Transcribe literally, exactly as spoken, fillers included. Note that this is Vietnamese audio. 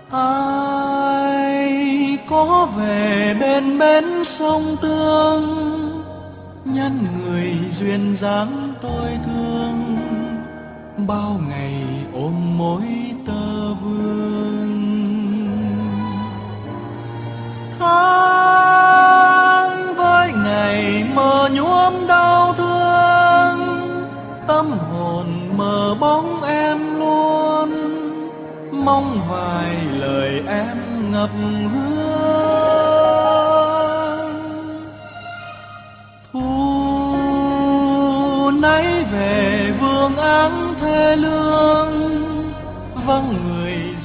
Ai có về bên bến sông Tương, nhắn người duyên dáng tôi thương, bao ngày ôm mối tơ vương. Tháng với ngày mờ nhuốm đau thương, tâm hồn mờ bóng em luôn, mong vài lời em ngập hương. Thu nay về vương áng thê lương, vắng người